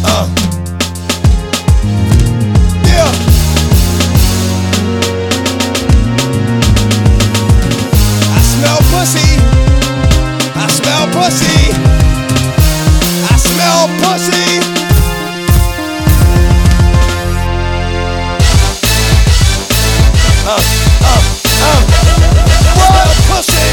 Yeah. I smell pussy. I smell pussy. I smell pussy. Smell pussy.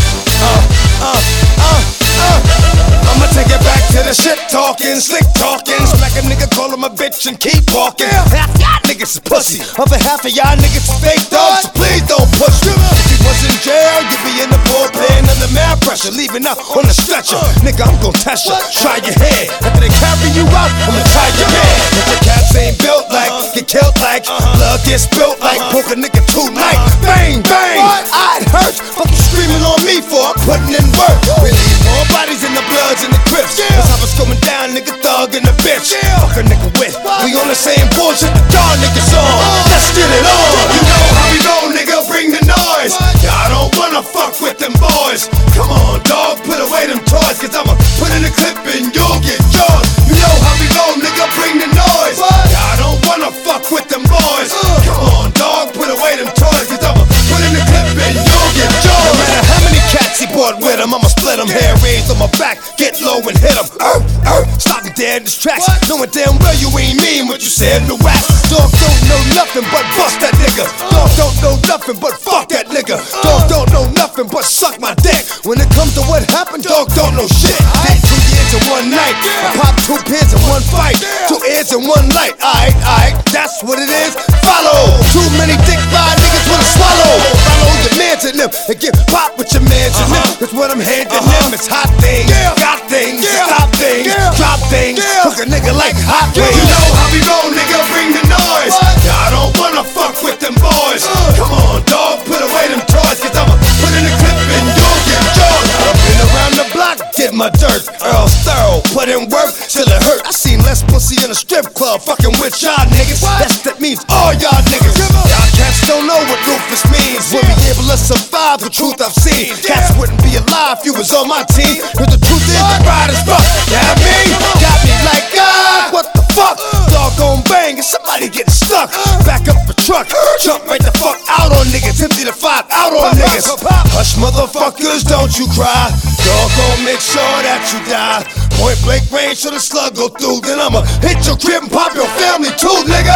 I'ma take it back to the shit talking, slick talking. Smack a nigga, call him a bitch and keep walking. Half y'all niggas is pussy, other half of y'all niggas is fake dogs. So please don't push me. If you was in jail, you'd be in the bullpen under mad pressure, leaving out on the stretcher. Nigga, I'm gon' test you, try your head. After they carry you out, I'ma tie your head. If the cats ain't built like, get killed like, blood gets spilled like, poke a nigga tonight. Bang, bang, I'd hurt. Fuck you screaming on me for I'm putting in work. We leave more bodies in the bloods and the crips. That's how it's going down, nigga, thug and a bitch. Fuck a nigga with. We on the same bullshit the dog niggas on. Let's get it on. You know how we go, nigga, bring the noise. I don't wanna fuck with them boys. Come on, dog, put away them toys, cause I'ma put in a clip and you'll get yours. You know how we go, nigga, bring the noise. I don't wanna fuck with them boys. Come on, dog, put away them toys, cause I'ma put in a clip and you'll get yours. No matter how many cats he brought with him, I'ma split him. Hair raised on my back, get low and hit him. Stop me dead in this tracks, knowing damn well you ain't mean what you said in the rap. Dog don't know nothing but bust that nigga. Dog don't know nothing but fuck that nigga. Dog don't know nothing but suck my dick. When it comes to what happened, dog don't know shit. Did 2 years in one night, I popped 2 pins in one fight, 2 ears in one light. Aight, that's what it is. Follow. Too many dick ride niggas wanna swallow. Follow your mans in them and get pop with your mans in them. That's what I'm handing them. It's hot things, got things, stop things, drop things. Hook a nigga like hot wings. You know how we go, nigga, bring the noise. I don't wanna fuck with them boys. Come on, dog, put away them toys, cause I'ma put in a clip and you'll get yours. I've been around the block, did my dirt. Earl thorough, put in work till it hurt. I seen less pussy in a strip club fucking with y'all niggas. That means all y'all niggas. Y'all cats don't know what Rufus means. We'll be able to survive the truth I've seen. Cats wouldn't be alive if you was on my team. Cause the truth is the ride is rough. Yeah, I mean, got me like, what the fuck? Dog gon' bang and somebody getting stuck. Back up the truck, jump right the fuck out on niggas. Empty the 5 out on niggas. Hush motherfuckers, don't you cry. Dog gon' make sure that you die. Point blank range so the slug go through. Then I'ma hit your crib and pop your family too, nigga.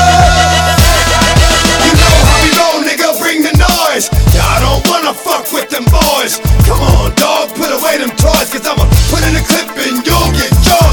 You know how we go, nigga, bring the noise. I don't wanna fuck with them boys. Come on, dog, put away them toys, cause I'ma put in a clip and you'll get yours.